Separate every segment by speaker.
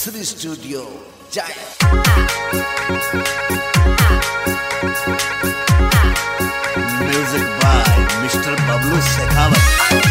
Speaker 1: Sri Studio Jaya. Music by Mr. Bablu Shekhawat.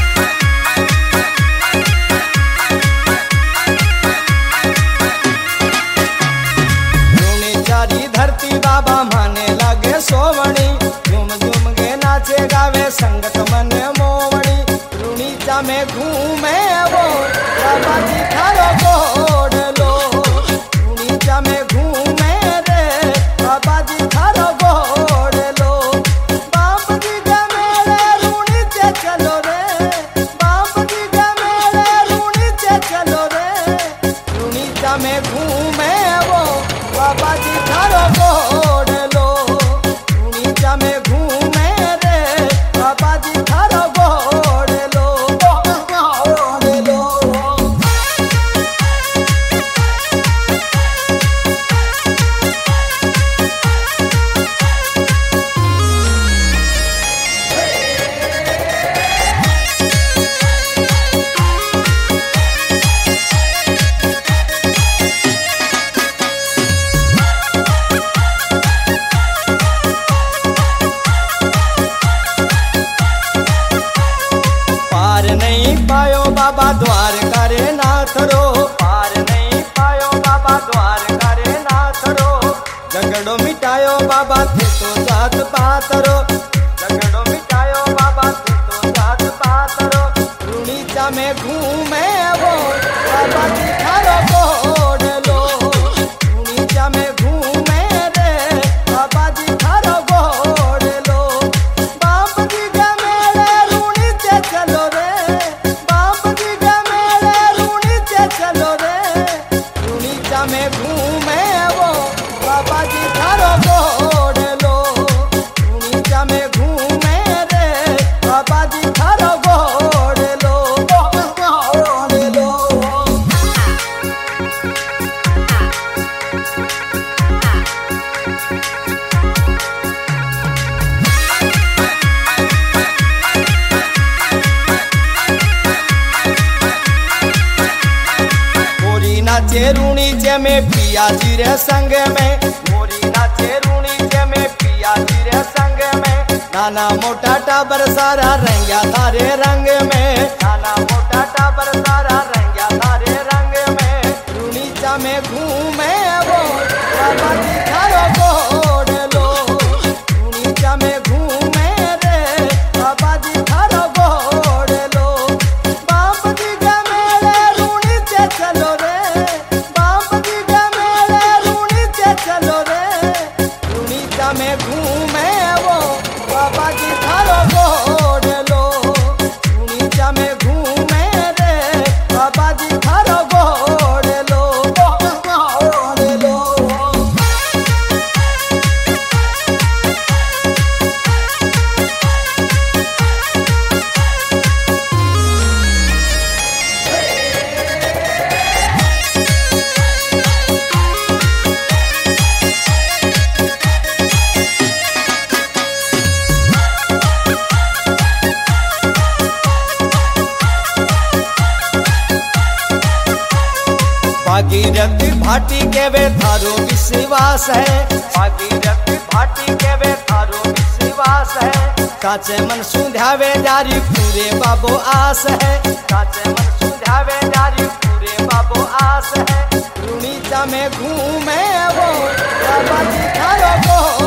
Speaker 2: धरती बाबा माने लगे सोवणी, झूम झूम के नाचे गावे संगत मन मोवणी। रुणीचा में घूमे वो बाबा जी थारो गोड़ लो, रुणीचा में घूमे रे बाबा जी थारो गोड़ लो। बाप जी का मेरे रुणीचे चलो रे, बाप जी का मेरे रुणीचे चलो रे। रुणीचा में घूमे वो बाबा जी थारो गोड़ लो, रुणीचा में घूमे रे बाबा जी थारो गोड़ लो, गोड़ लो। पायो बाबा द्वार करे नाथ रो, पार नहीं पायो बाबा द्वार करे नाथ रो। झगड़ो मिटायो बाबा थे तो जात पात रो, झगड़ो मिटायो बाबा थे तो जात पात रो। रुणीचा में घूमे वो बाबा जी थारो गोड़ लो, रुणीचा में घूमे रे बाबा जी थारो गोड़ लो। बाप जी का मेरे रुणीचे चलो रे, चलो रे। रुणीचा में घूमे वो बाबा जी थारो गोड़ लो, रुणीचा में घूमे रे बाबा जी थारो गोड़ लो, गोड़ लो। नाचे रुणीचे में पिया जी रे संग में, मोरी नाचे रुणीचे में पिया जी रे संग में। नाना मोटा टाबर सारा रंग्या थारे रंग में, नाना मोटा टाबर सारा रंग्या थारे रंग में। रुणीचा में घूमे वो बाबा जी थारो गोड़ लो, रुणीचा में घूमे रे बाबा जी थारो गोड़ लो। बाप जी का मेरे रुणीचे चलो रे, चलो रे। रुणीचा में घूमे वो बाबा जी थारो गोड़ लो, रुणीचा में घूमे रे बाबा जी थारो गोड़ लो, गोड़ लो। भागीरथी भाटी के वे थारो विश्वास है, भागीरथी भाटी के वे थारो विश्वास है। काचे मन सुधावे जारी पूरे बाबो आस है, काचे मन सुधावे जारी पूरे बाबो आस है। रुणीचा में घूमे वो बाबा जी थारो